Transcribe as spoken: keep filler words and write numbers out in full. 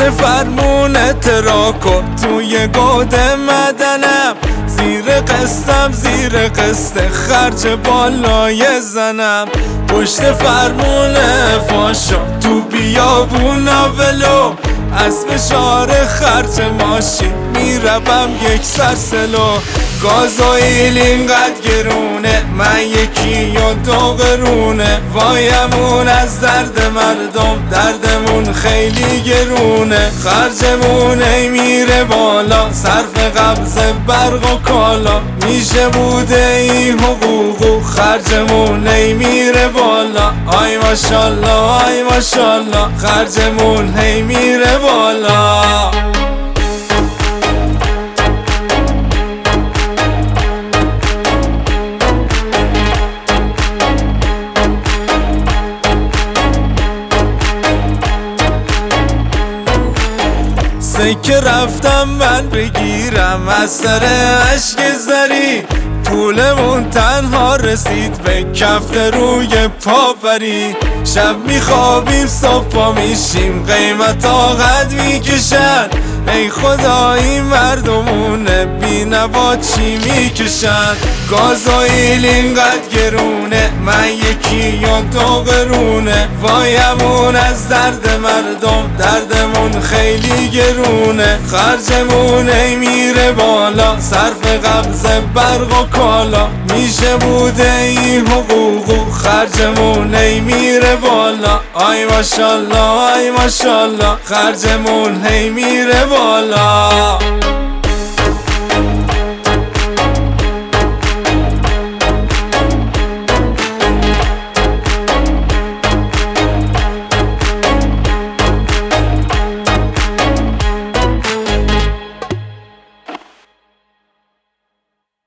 پشت فرمون تراکو توی گود مدنم، زیر قسطم زیر قسط خرج بالای زنم. پشت فرمون فاشا تو بیابونا ولو، از فشار خرج ماشین میروم یک سرسلو. گازوئیل اینقدر گرونه من یکی و دو قرونه، وایمون از درد مردم دردمون خیلی گرونه. خرجمون ای میره بالا صرف قبض برق و کالا، میشه بوده این حقوقو خرجمون ای میره بالا. آی ماشالله آی ماشالله خرجمون هی میره بالا. سکه رفتم من بگیرم از سر عشق زری، پولمون تنها رسید به کفت روی پاپری. شب میخوابیم صبح پا میشیم قیمتا قد میکشن، ای خدا این مردمون بی نوا چی میکشن. گازوئیل اینقدر گرونه من یکی یا دو قرونه، وایمون از درد مردم دردمون خیلی گرونه. خرجمون ای میره بالا صرف قبض برق و کالا، میشه بوده این حقوقو خرجمون ای میره بالا. آی ماشالله آی ماشالله خرجمون هی میره بالا.